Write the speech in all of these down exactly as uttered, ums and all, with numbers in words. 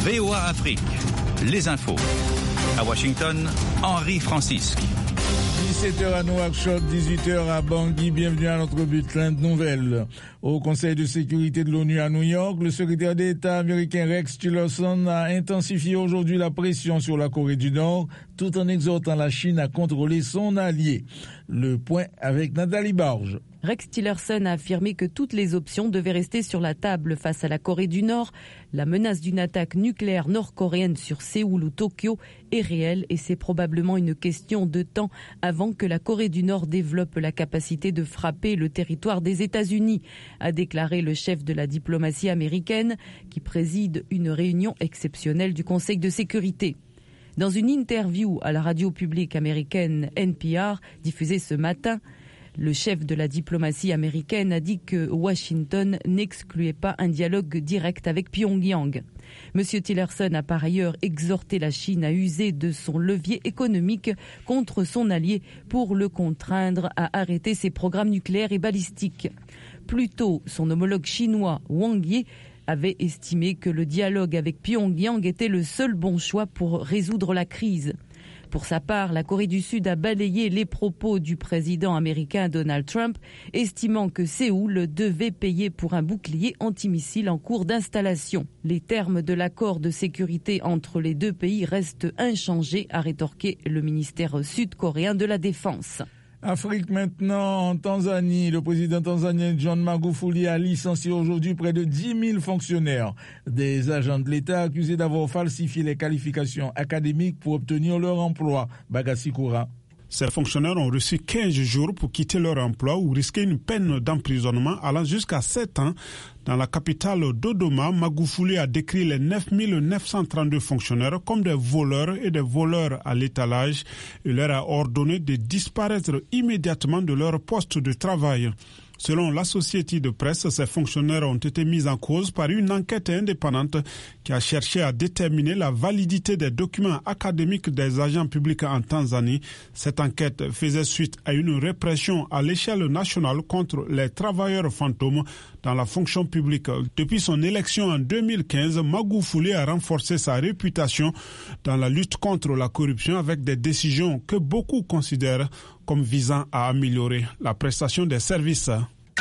V O A Afrique, les infos. À Washington, Henri Francisque. dix-sept heures à Nouakchott, dix-huit heures à Bangui. Bienvenue à notre bulletin de nouvelles. Au Conseil de sécurité de l'ONU à New York, le secrétaire d'État américain Rex Tillerson a intensifié aujourd'hui la pression sur la Corée du Nord, tout en exhortant la Chine à contrôler son allié. Le point avec Nathalie Barge. Rex Tillerson a affirmé que toutes les options devaient rester sur la table face à la Corée du Nord. La menace d'une attaque nucléaire nord-coréenne sur Séoul ou Tokyo est réelle et c'est probablement une question de temps avant que la Corée du Nord développe la capacité de frapper le territoire des États-Unis, a déclaré le chef de la diplomatie américaine qui préside une réunion exceptionnelle du Conseil de sécurité. Dans une interview à la radio publique américaine N P R diffusée ce matin, le chef de la diplomatie américaine a dit que Washington n'excluait pas un dialogue direct avec Pyongyang. Monsieur Tillerson a par ailleurs exhorté la Chine à user de son levier économique contre son allié pour le contraindre à arrêter ses programmes nucléaires et balistiques. Plus tôt, son homologue chinois Wang Yi avait estimé que le dialogue avec Pyongyang était le seul bon choix pour résoudre la crise. Pour sa part, la Corée du Sud a balayé les propos du président américain Donald Trump, estimant que Séoul devait payer pour un bouclier antimissile en cours d'installation. Les termes de l'accord de sécurité entre les deux pays restent inchangés, a rétorqué le ministère sud-coréen de la Défense. Afrique maintenant, en Tanzanie, le président tanzanien John Magufuli a licencié aujourd'hui près de dix mille fonctionnaires, des agents de l'État accusés d'avoir falsifié les qualifications académiques pour obtenir leur emploi. Bagassi Koura. Ces fonctionnaires ont reçu quinze jours pour quitter leur emploi ou risquer une peine d'emprisonnement allant jusqu'à sept ans. Dans la capitale Dodoma, Magufuli a décrit les neuf mille neuf cent trente-deux fonctionnaires comme des voleurs et des voleurs à l'étalage. Il leur a ordonné de disparaître immédiatement de leur poste de travail. Selon l'Associated Press, ces fonctionnaires ont été mis en cause par une enquête indépendante qui a cherché à déterminer la validité des documents académiques des agents publics en Tanzanie. Cette enquête faisait suite à une répression à l'échelle nationale contre les travailleurs fantômes dans la fonction publique. Depuis son élection en deux mille quinze, Magufuli a renforcé sa réputation dans la lutte contre la corruption avec des décisions que beaucoup considèrent comme visant à améliorer la prestation des services.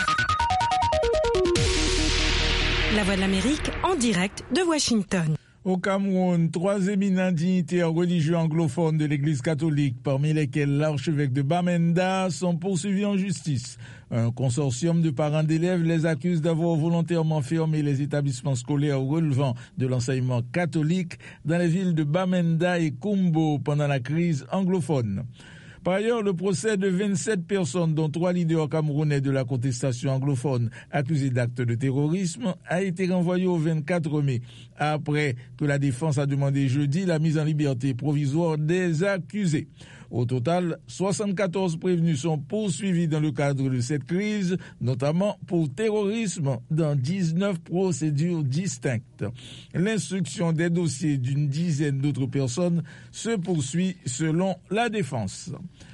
La Voix de l'Amérique en direct de Washington. Au Cameroun, trois éminents dignitaires religieux anglophones de l'Église catholique, parmi lesquels l'archevêque de Bamenda, sont poursuivis en justice. Un consortium de parents d'élèves les accuse d'avoir volontairement fermé les établissements scolaires relevant de l'enseignement catholique dans les villes de Bamenda et Kumbo pendant la crise anglophone. Par ailleurs, le procès de vingt-sept personnes, dont trois leaders camerounais de la contestation anglophone accusés d'actes de terrorisme, a été renvoyé au vingt-quatre mai, après que la défense a demandé jeudi la mise en liberté provisoire des accusés. Au total, soixante-quatorze prévenus sont poursuivis dans le cadre de cette crise, notamment pour terrorisme dans dix-neuf procédures distinctes. L'instruction des dossiers d'une dizaine d'autres personnes se poursuit selon la défense.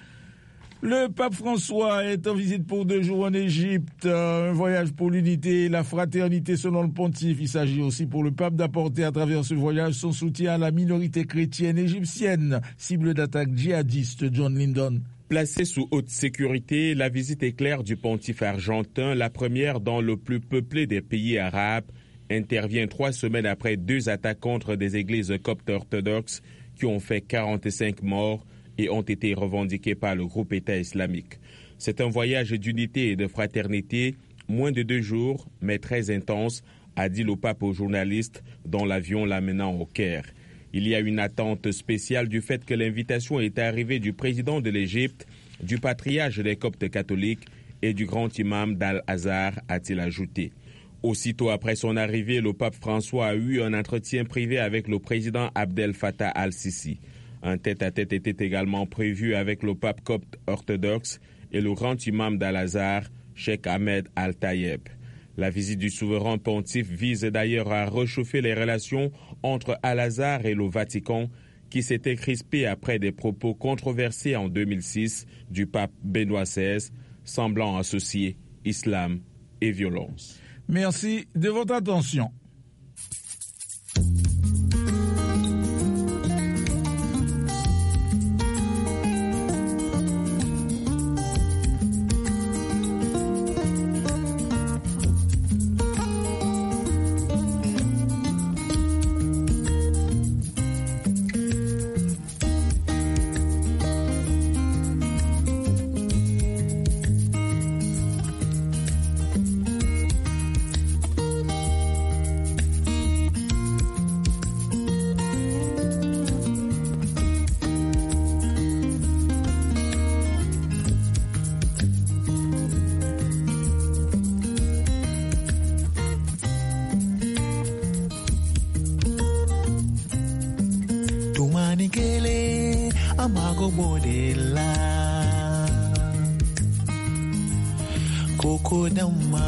Le pape François est en visite pour deux jours en Égypte, un voyage pour l'unité et la fraternité selon le pontife. Il s'agit aussi pour le pape d'apporter à travers ce voyage son soutien à la minorité chrétienne égyptienne, cible d'attaque djihadiste. John Lyndon. Placée sous haute sécurité, la visite éclair du pontife argentin, la première dans le plus peuplé des pays arabes, intervient trois semaines après deux attaques contre des églises coptes orthodoxes qui ont fait quarante-cinq morts et ont été revendiqués par le groupe État islamique. C'est un voyage d'unité et de fraternité, moins de deux jours, mais très intense, a dit le pape aux journalistes dont l'avion l'amenant au Caire. Il y a une attente spéciale du fait que l'invitation est arrivée du président de l'Égypte, du patriarche des Coptes catholiques et du grand imam d'Al-Azhar, a-t-il ajouté. Aussitôt après son arrivée, le pape François a eu un entretien privé avec le président Abdel Fattah al-Sisi. Un tête-à-tête était également prévu avec le pape copte orthodoxe et le grand imam d'Al-Azhar, Cheikh Ahmed Al-Tayeb. La visite du souverain pontife vise d'ailleurs à réchauffer les relations entre Al-Azhar et le Vatican, qui s'était crispé après des propos controversés en deux mille six du pape Benoît seize, semblant associer islam et violence. Merci de votre attention. amago bodela koko dama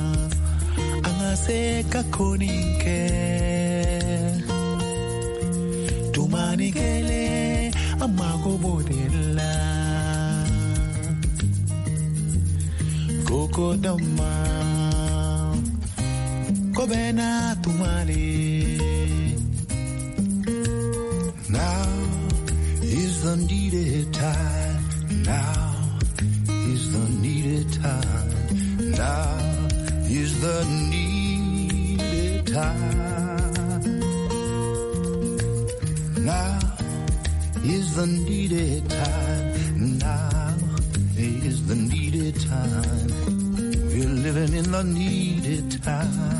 angase kakoninke tumanikele amago bodela koko dama kobena tumale. Now is the needed time. Now is the needed time. Now is the needed time. Now is the needed time. Now is the needed time. We're living in the needed time.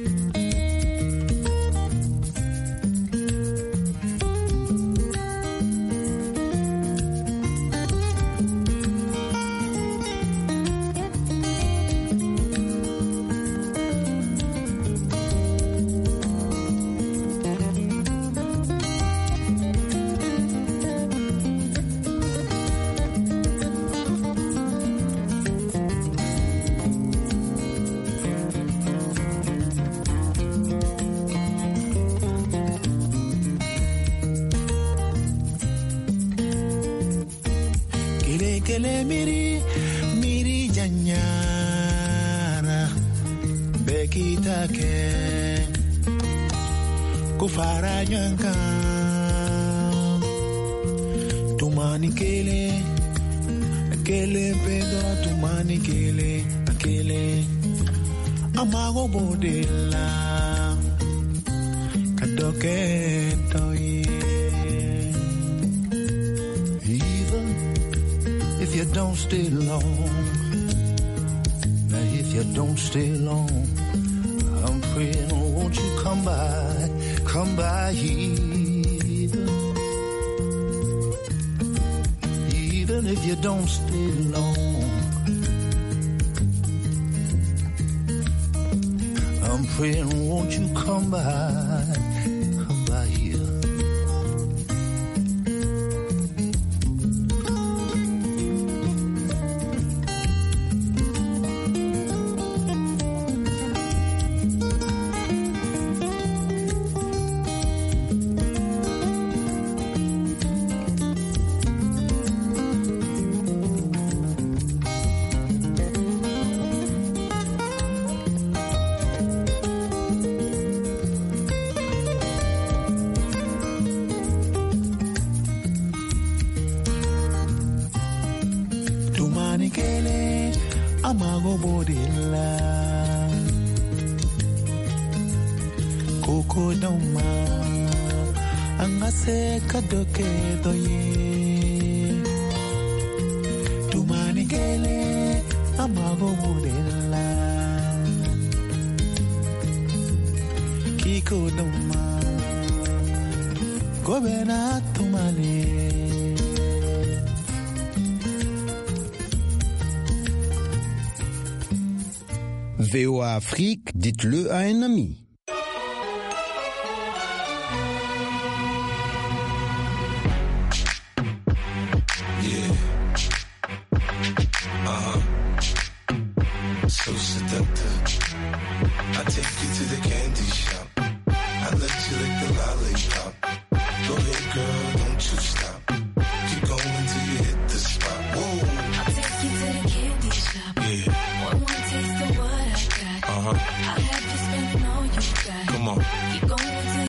Kele miri miri janyara bekita ke kufara nyanka tumani kele kele pedo tumani kele kele amago bodela kadoke toy. If you don't stay long, now if you don't stay long, I'm praying, won't you come by, come by here. Even if you don't stay long, I'm praying, won't you come by, come by here. Amago bodila koko doma angase kadoke doye tumani gele amago bodila kiko doma gobena tumale. V O A Afrique, dites-le à un ami. Yeah. Uh-huh. So seductive. I take you to the candy shop. I let you lick the lollipop.